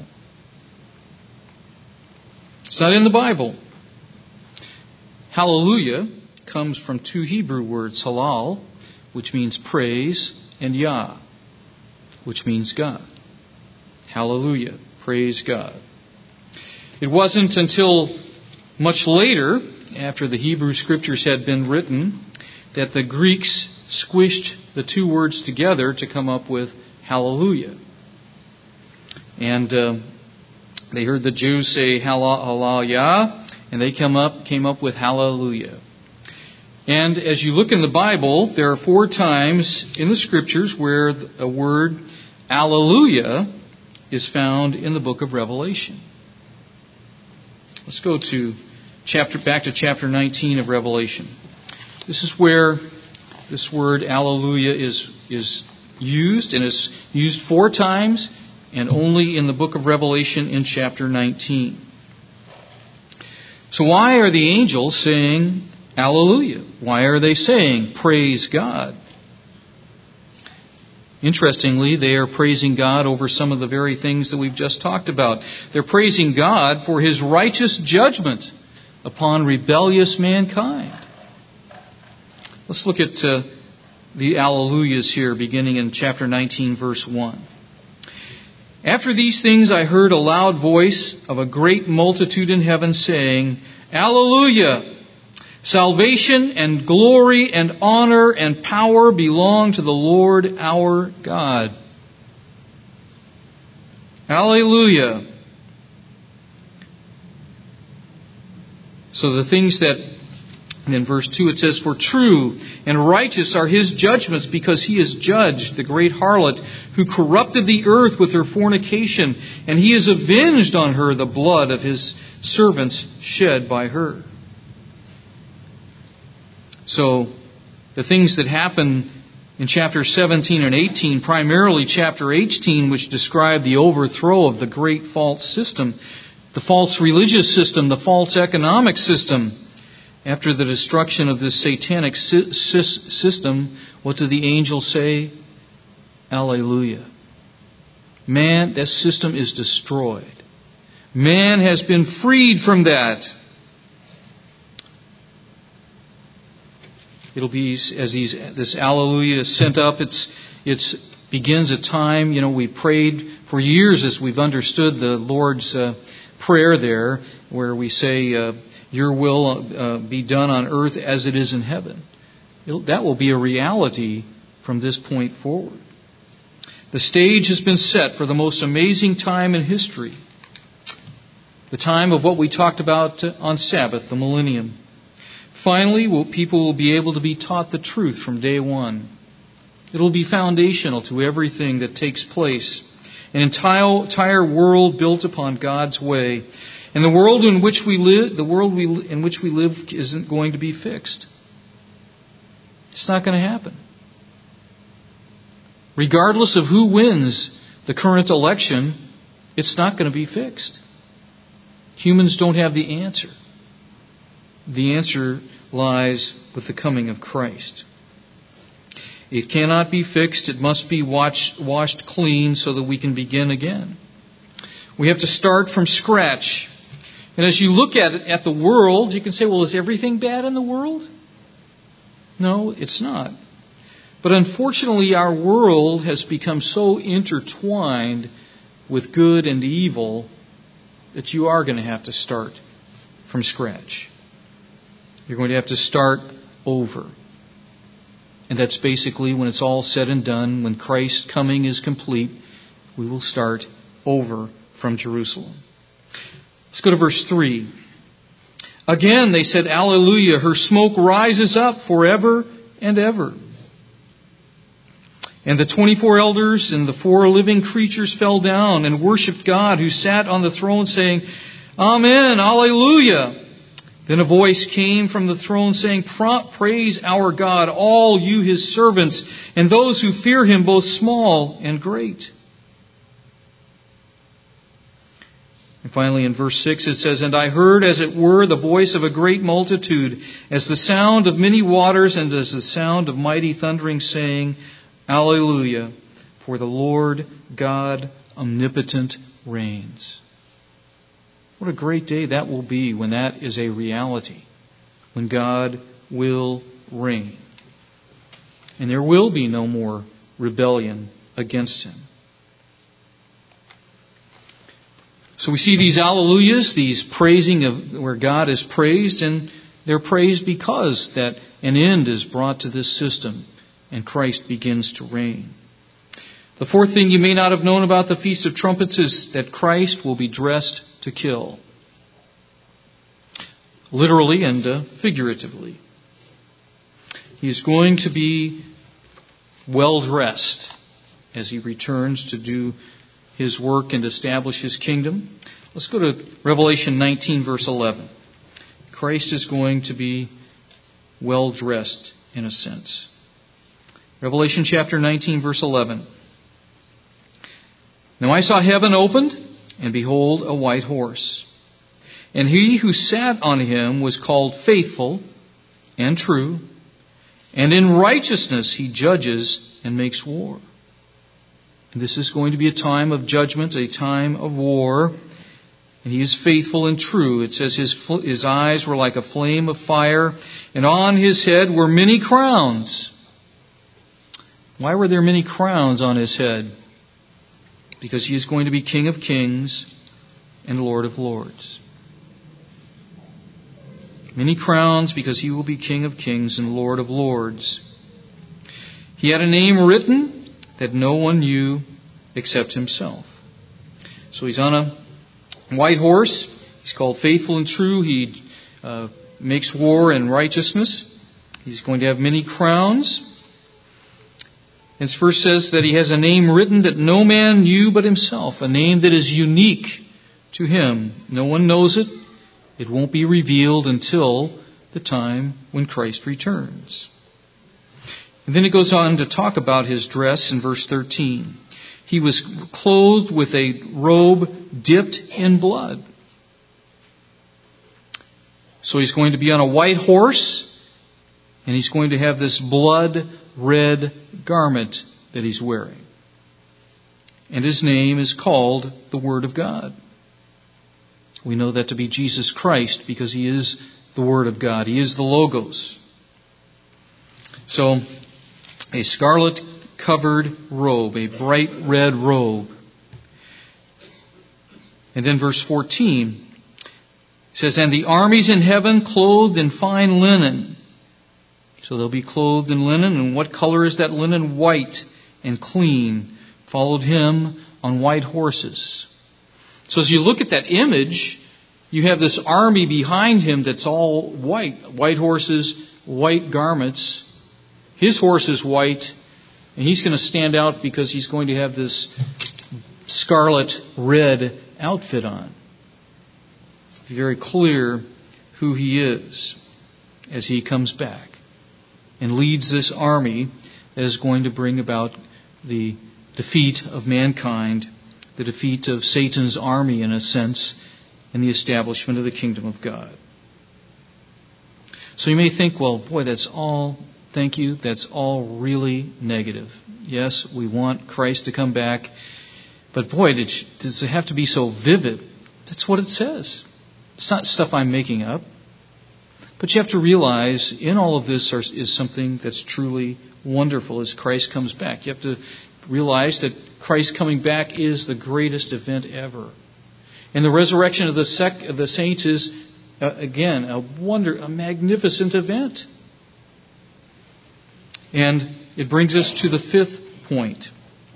It's not in the Bible. Hallelujah comes from 2 Hebrew words, halal, which means praise, and Yah, which means God. Hallelujah, praise God. It wasn't until much later, after the Hebrew Scriptures had been written, that the Greeks squished the 2 words together to come up with hallelujah. And they heard the Jews say hallelujah, and they came up with hallelujah. And as you look in the Bible, there are 4 times in the Scriptures where a word alleluia is found in the book of Revelation. Let's go to back to chapter 19 of Revelation. This is where This word alleluia is used, and is used 4 times, and only in the book of Revelation in chapter 19. So why are the angels saying alleluia? Why are they saying praise God? Interestingly, they are praising God over some of the very things that we've just talked about. They're praising God for His righteous judgment upon rebellious mankind. Let's look at the Alleluias here, beginning in chapter 19, verse 1. After these things I heard a loud voice of a great multitude in heaven saying, Alleluia! Salvation and glory and honor and power belong to the Lord our God. Alleluia! So the things that, in verse 2 it says, For true and righteous are His judgments, because He has judged the great harlot who corrupted the earth with her fornication, and He has avenged on her the blood of His servants shed by her. So the things that happen in chapter 17 and 18, primarily chapter 18, which describe the overthrow of the great false system, the false religious system, the false economic system. After the destruction of this satanic system, what do the angels say? Alleluia. Man, that system is destroyed. Man has been freed from that. It'll be as this Alleluia is sent up. It begins a time. We prayed for years as we've understood the Lord's prayer there, where we say, Your will be done on earth as it is in heaven. That will be a reality from this point forward. The stage has been set for the most amazing time in history. The time of what we talked about on Sabbath, the millennium. Finally, people will be able to be taught the truth from day one. It will be foundational to everything that takes place. An entire world built upon God's way. And the world in which we live, isn't going to be fixed. It's not going to happen. Regardless of who wins the current election, it's not going to be fixed. Humans don't have the answer. The answer lies with the coming of Christ. It cannot be fixed. It must be washed clean so that we can begin again. We have to start from scratch. And as you look at the world, you can say, well, is everything bad in the world? No, it's not. But unfortunately, our world has become so intertwined with good and evil that you are going to have to start from scratch. You're going to have to start over. And that's basically when it's all said and done, when Christ's coming is complete, we will start over from Jerusalem. Let's go to verse 3. Again, they said, Alleluia, her smoke rises up forever and ever. And the 24 elders and the 4 living creatures fell down and worshipped God who sat on the throne, saying, Amen, Alleluia. Then a voice came from the throne saying, Praise our God, all you His servants, and those who fear Him, both small and great. And finally in verse 6 it says, And I heard as it were the voice of a great multitude, as the sound of many waters, and as the sound of mighty thundering, saying, Alleluia, for the Lord God omnipotent reigns. What a great day that will be when that is a reality. When God will reign. And there will be no more rebellion against Him. So we see these alleluias, these praising of where God is praised, and they're praised because that an end is brought to this system and Christ begins to reign. The fourth thing you may not have known about the Feast of Trumpets is that Christ will be dressed to kill. Literally and figuratively. He's going to be well dressed as He returns to do His work and establish His kingdom. Let's go to Revelation 19, verse 11. Christ is going to be well dressed in a sense. Revelation chapter 19, verse 11. Now I saw heaven opened, and behold, a white horse. And he who sat on him was called Faithful and True, and in righteousness he judges and makes war. And this is going to be a time of judgment, a time of war. And he is faithful and true. It says his eyes were like a flame of fire, and on his head were many crowns. Why were there many crowns on his head? Because he is going to be King of Kings and Lord of Lords. Many crowns because he will be King of Kings and Lord of Lords. He had a name written that no one knew except himself. So he's on a white horse. He's called Faithful and True. He makes war in righteousness. He's going to have many crowns. This verse says that he has a name written that no man knew but himself. A name that is unique to him. No one knows it. It won't be revealed until the time when Christ returns. And then it goes on to talk about his dress in verse 13. He was clothed with a robe dipped in blood. So he's going to be on a white horse, and he's going to have this blood-red garment that he's wearing. And his name is called the Word of God. We know that to be Jesus Christ because he is the Word of God. He is the Logos. So, a scarlet-covered robe, a bright red robe. And then verse 14 says, and the armies in heaven clothed in fine linen. So they'll be clothed in linen. And what color is that linen? White and clean. Followed him on white horses. So as you look at that image, you have this army behind him that's all white. White horses, white garments. His horse is white, and he's going to stand out because he's going to have this scarlet red outfit on. Be very clear who he is as he comes back and leads this army that is going to bring about the defeat of mankind, the defeat of Satan's army in a sense, and the establishment of the kingdom of God. So you may think, well, boy, that's all really negative. Yes, we want Christ to come back, but boy, does it have to be so vivid? That's what it says. It's not stuff I'm making up. But you have to realize in all of this is something that's truly wonderful as Christ comes back. You have to realize that Christ coming back is the greatest event ever. And the resurrection of the saints is, again, a magnificent event. And it brings us to the fifth point.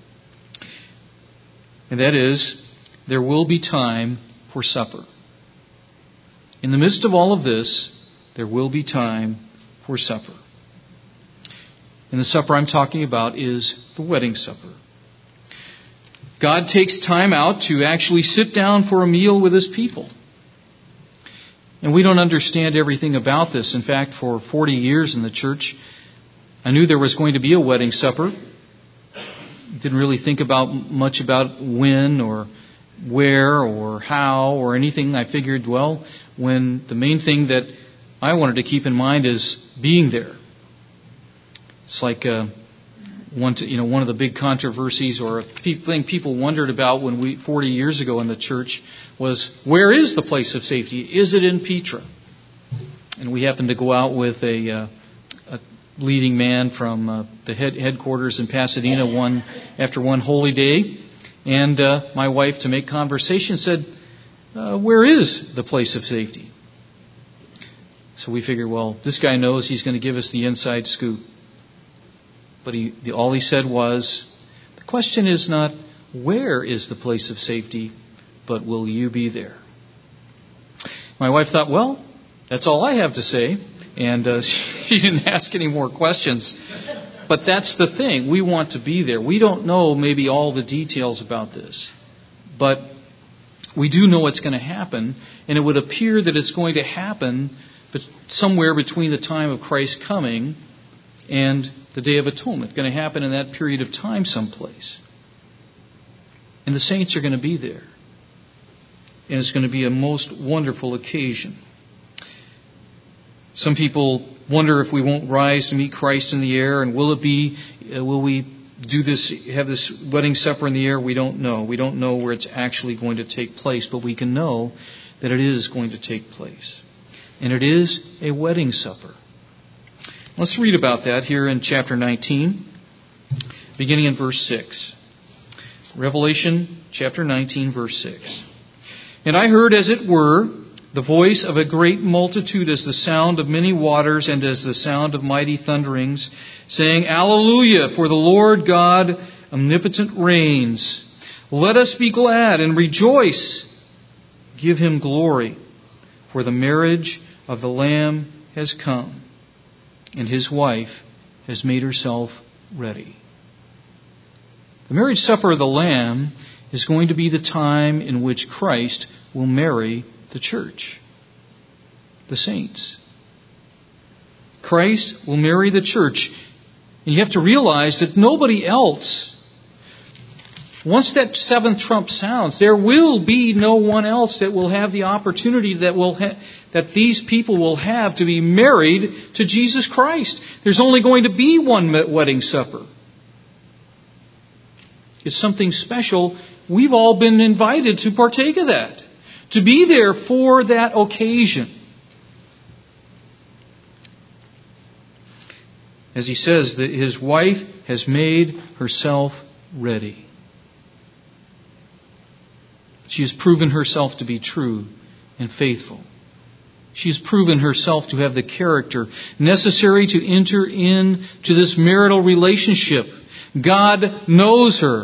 And that is, there will be time for supper. In the midst of all of this, there will be time for supper. And the supper I'm talking about is the wedding supper. God takes time out to actually sit down for a meal with His people. And we don't understand everything about this. In fact, for 40 years in the church, I knew there was going to be a wedding supper. Didn't really think much about when or where or how or anything. I figured, well, when the main thing that I wanted to keep in mind is being there. It's like one of the big controversies or thing people wondered about 40 years ago in the church was, where is the place of safety? Is it in Petra? And we happened to go out with a leading man from the headquarters in Pasadena after one holy day, and my wife, to make conversation, said, where is the place of safety? So we figured, well, this guy knows he's going to give us the inside scoop. But all he said was, the question is not where is the place of safety, but will you be there? My wife thought, well, that's all I have to say. And she didn't ask any more questions. But that's the thing. We want to be there. We don't know maybe all the details about this. But we do know it's going to happen. And it would appear that it's going to happen somewhere between the time of Christ coming and the Day of Atonement, going to happen in that period of time someplace. And the saints are going to be there. And it's going to be a most wonderful occasion. Some people wonder if we won't rise to meet Christ in the air, and will we have this wedding supper in the air? We don't know. We don't know where it's actually going to take place, but we can know that it is going to take place. And it is a wedding supper. Let's read about that here in chapter 19, beginning in verse 6. Revelation chapter 19, verse 6. And I heard, as it were, the voice of a great multitude as the sound of many waters and as the sound of mighty thunderings, saying, Alleluia, for the Lord God omnipotent reigns. Let us be glad and rejoice. Give him glory, for the marriage of the Lamb has come, and his wife has made herself ready. The marriage supper of the Lamb is going to be the time in which Christ will marry the church, the saints. Christ will marry the church. And you have to realize that nobody else, once that seventh trump sounds, there will be no one else that will have the opportunity that these people will have to be married to Jesus Christ. There's only going to be one wedding supper. It's something special. We've all been invited to partake of that, to be there for that occasion. As he says, that his wife has made herself ready. She has proven herself to be true and faithful. She has proven herself to have the character necessary to enter into this marital relationship. God knows her.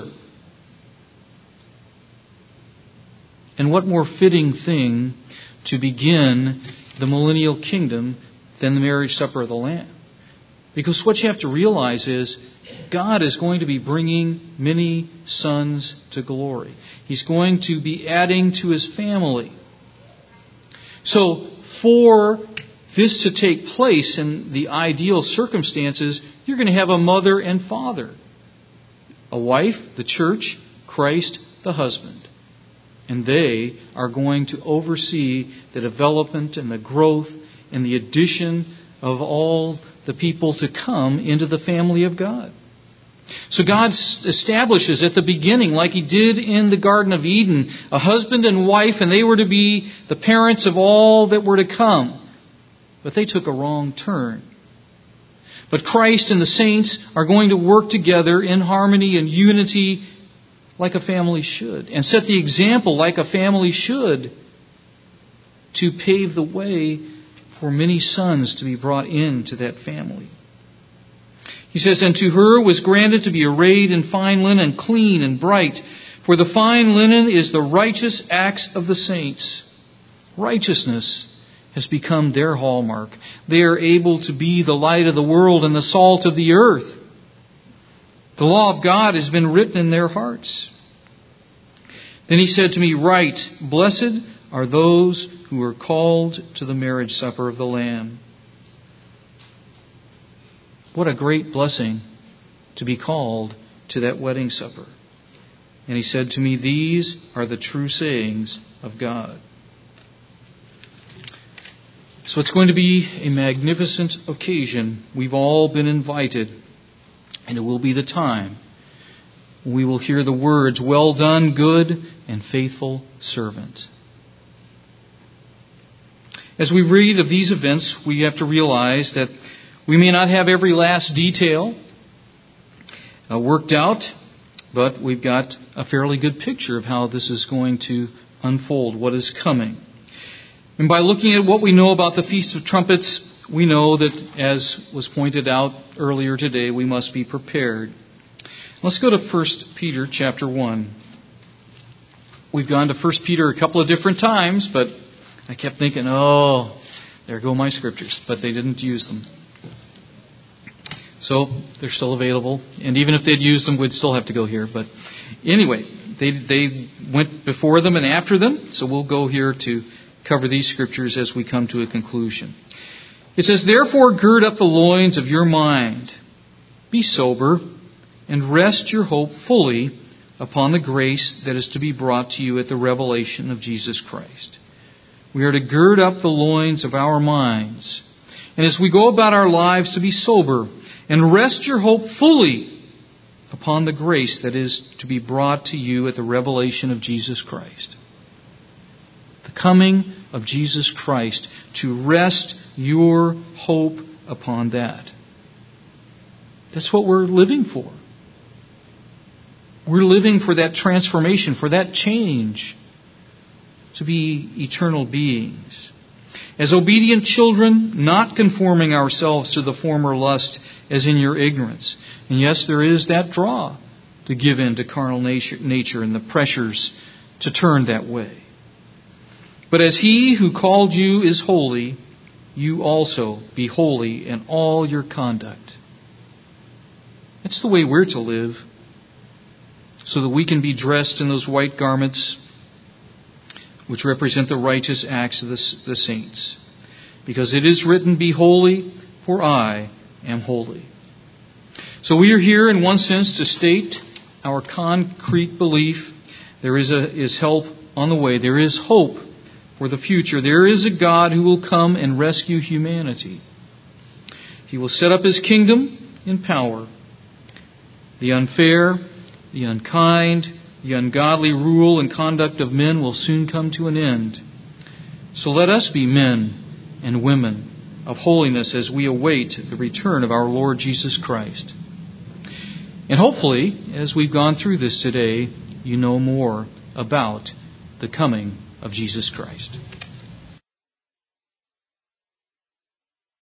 And what more fitting thing to begin the millennial kingdom than the marriage supper of the Lamb? Because what you have to realize is God is going to be bringing many sons to glory. He's going to be adding to his family. So for this to take place in the ideal circumstances, you're going to have a mother and father. A wife, the church, Christ, the husband. And they are going to oversee the development and the growth and the addition of all the people to come into the family of God. So God establishes at the beginning, like he did in the Garden of Eden, a husband and wife, and they were to be the parents of all that were to come. But they took a wrong turn. But Christ and the saints are going to work together in harmony and unity like a family should, and set the example like a family should, to pave the way for many sons to be brought into that family. He says, and to her was granted to be arrayed in fine linen, clean and bright, for the fine linen is the righteous acts of the saints. Righteousness has become their hallmark. They are able to be the light of the world and the salt of the earth. The law of God has been written in their hearts. Then he said to me, write, blessed are those who are called to the marriage supper of the Lamb. What a great blessing to be called to that wedding supper. And he said to me, these are the true sayings of God. So it's going to be a magnificent occasion. We've all been invited. And it will be the time we will hear the words, well done, good and faithful servant. As we read of these events, we have to realize that we may not have every last detail worked out, but we've got a fairly good picture of how this is going to unfold, what is coming. And by looking at what we know about the Feast of Trumpets, we know that, as was pointed out earlier today, we must be prepared. Let's go to 1 Peter chapter 1. We've gone to 1 Peter a couple of different times, but I kept thinking, oh, there go my scriptures. But they didn't use them. So they're still available. And even if they'd used them, we'd still have to go here. But anyway, they went before them and after them. So we'll go here to cover these scriptures as we come to a conclusion. It says, therefore gird up the loins of your mind be sober, and rest your hope fully upon the grace that is to be brought to you at the revelation of Jesus Christ. We are to gird up the loins of our minds, and as we go about our lives, to be sober and rest your hope fully upon the grace that is to be brought to you at the revelation of Jesus Christ. The coming of Jesus Christ, to rest your hope upon that. That's what we're living for. We're living for that transformation, for that change, to be eternal beings. As obedient children, not conforming ourselves to the former lust as in your ignorance. And yes, there is that draw to give in to carnal nature and the pressures to turn that way. But as He who called you is holy, you also be holy in all your conduct. That's the way we're to live, so that we can be dressed in those white garments which represent the righteous acts of the saints. Because it is written, "Be holy, for I am holy." So we are here in one sense to state our concrete belief. There is help on the way. There is hope for the future. There is a God who will come and rescue humanity. He will set up His kingdom in power. The unfair, the unkind, the ungodly rule and conduct of men will soon come to an end. So let us be men and women of holiness as we await the return of our Lord Jesus Christ. And hopefully, as we've gone through this today, you know more about the coming of Jesus Christ.